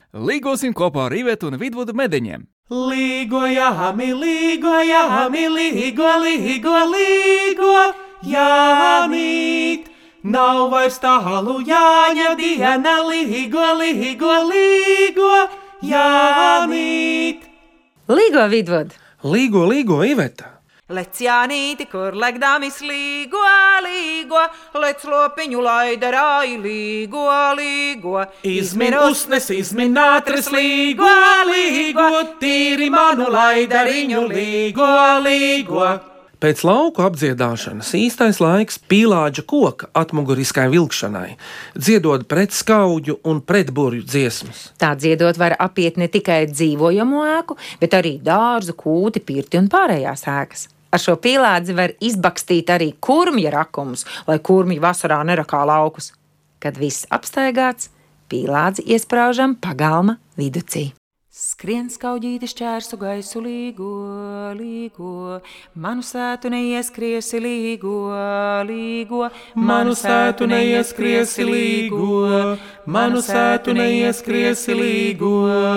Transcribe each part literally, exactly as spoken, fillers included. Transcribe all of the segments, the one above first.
Līgosim kopā ar Ivetu un Vidvudu Medeņiem. Līgojami, līgojami, līgo, līgo, līgo, Jānīt. Nav vairs tālu Jāņa diena, līgo, līgo, līgo, Jānīt. Līgo, Vidvud! Līgo, līgo, Iveta! Lec Jānīti, kur legdāmis līgo, līgo, lec lopiņu laidarāji, līgo, līgo. Izmin usnes, izmin ātras, līgo, līgo, tīri manu laidariņu, līgo, līgo. Pēc lauku apdziedāšanas īstais laiks pīlāģa koka atmuguriskai vilkšanai, dziedot pret skauģu un pret burju dziesmas. Tā dziedot var apiet ne tikai dzīvojamo ēku, bet arī dārzu, kūti, pirti un pārējās ēkas. Ar šo pīlādzi var izbakstīt arī kurmja rakumus, lai kurmji vasarā nerakā laukus. Kad viss apstaigāts, pīlādzi iespraužam pagalma viducī. Skrien skauģīti šķērsu gaisu, līgo, līgo, manu sētu neieskriesi, līgo, līgo, manu sētu neieskriesi, līgo, manu sētu neieskriesi, līgo.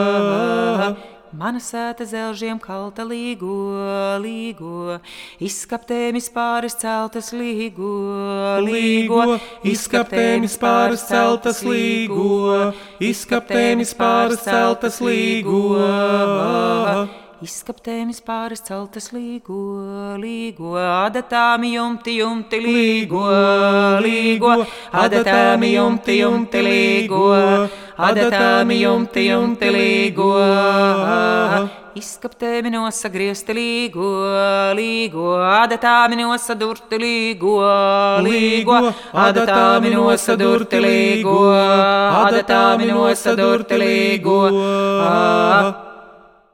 Mana sēta zelžiem kalta, līgo, līgo, izskaptēmis pāris celtas, līgo, līgo, izskaptēmis pāris celtas, līgo, izskaptēmis pāris celtas, līgo. Izskaptēmis pāris celtas, līgo, līgo, adatāmi jumti, jumti, līgo, līgo, adatāmi jumti, jumti, līgo, adatāmi jumti, jumti, līgo. Izskaptēmi nosagriezti, līgo, līgo, adatāmi nosadurti, līgo, līgo, adatāmi nosadurti, līgo, adatāmi nosadurti, līgo.